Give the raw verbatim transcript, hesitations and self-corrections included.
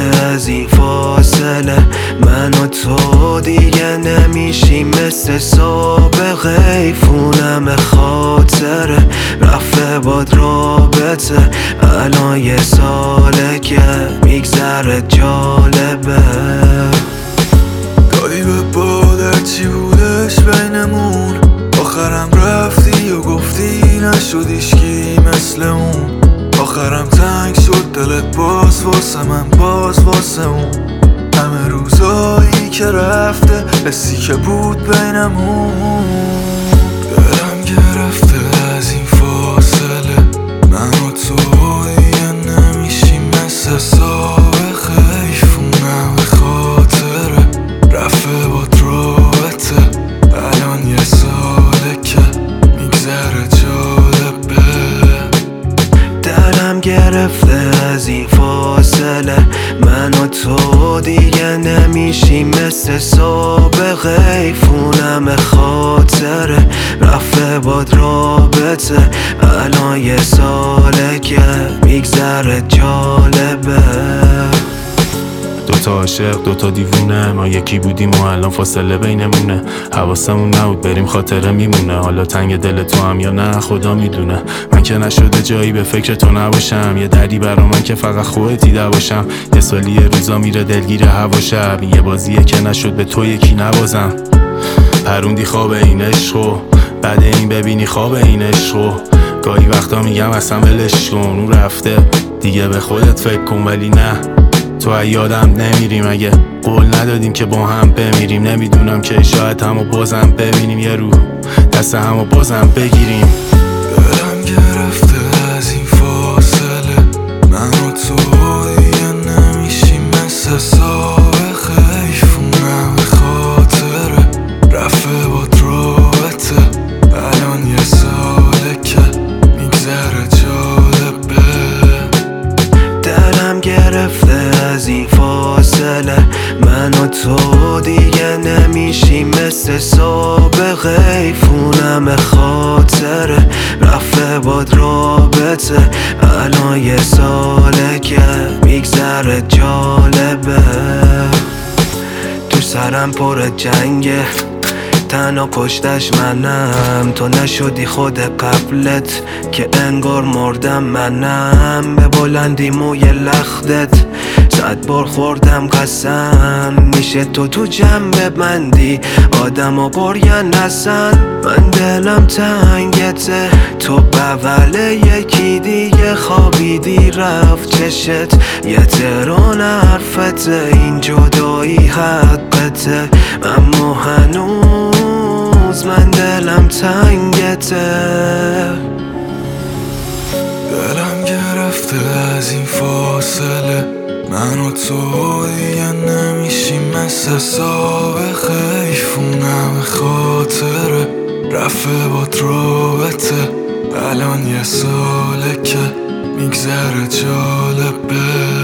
از این فاصله، من و تو دیگه نمیشیم مثل سابق. حیفونم خاطره رفته باد رابطه، الان یه ساله که میگذره جالبه. دایی به بادر چی بودش بینمون، آخرم رفتی و گفتی نشدیش کی مثل اون. آخرم تنگ شد دلت باز واسه من، باز واسه اون. همه روزایی که رفته حسی که بود بینمون. دلم گرفته از این فاصله، من و تو دیگه نمیشیم مثل سابق. حیفونم خاطره رفته باد رابطه، الان یه ساله که میگذره جالبه. دلم گرفته از این فاصله، من و تو دیگه نمیشیم مثل سابق. حیفونم خاطره رفته باد رابطه، الان یه ساله که میگذره جالبه. دوتا عاشق دوتا دیوونه، ما یکی بودیم و الان فاصله بینمونه. حواسمون نبود بریم خاطره میمونه، حالا تنگ دل تو هم یا نه خدا میدونه. من که نشده جایی به فکر تو نباشم، یه دردی برا من که فقط خودت دیده باشم. یه سالی یه روزا میره دلگیر هوا شب، یه بازیه که نشد به تو یکی نبازم. پروندی خواب این عشقو، بعد این ببینی خواب این عشقو. گاهی وقتا میگم اصلا ولش کن، اون رفته دیگه به خودت فکر کن. ولی نه تو یادم نمیریم، اگه قول ندادیم که با هم بمیریم. نمیدونم که شاید همو بازم ببینیم، یه رو دست همو بازم بگیریم. دلم گرفته از این فاصله، من و تو دیگه نمیشیم مثل سابق. حیفونم خاطره رفته باد رابطه، الان یه ساله که میگذره جالبه. دلم گرفته از این فاصله، من و تو دیگه نمیشیم مثل سابق. حیفونم خاطره رفته باد رابطه، الان یه ساله که میگذره جالبه. تو سرم پر جنگه، تنها کشتش منم، تو نشدی خود قبلت که انگار مردم منم. به بلندی موی لختت صد بار خوردم قسم، میشه تو تو جنب بندی آدم و برین نسن. من دلم تنگته تو بغل یکی دیگه خوابیدی رفت چشت، یه تران حرفته این جدایی حقته. اما هنوز من دلم تنگته. دلم گرفته از این فاصله، من و تو دیگه نمیشیم مثل سابق. حیفونم خاطره رفته باد رابطه، الان یه ساله که میگذره جالبه.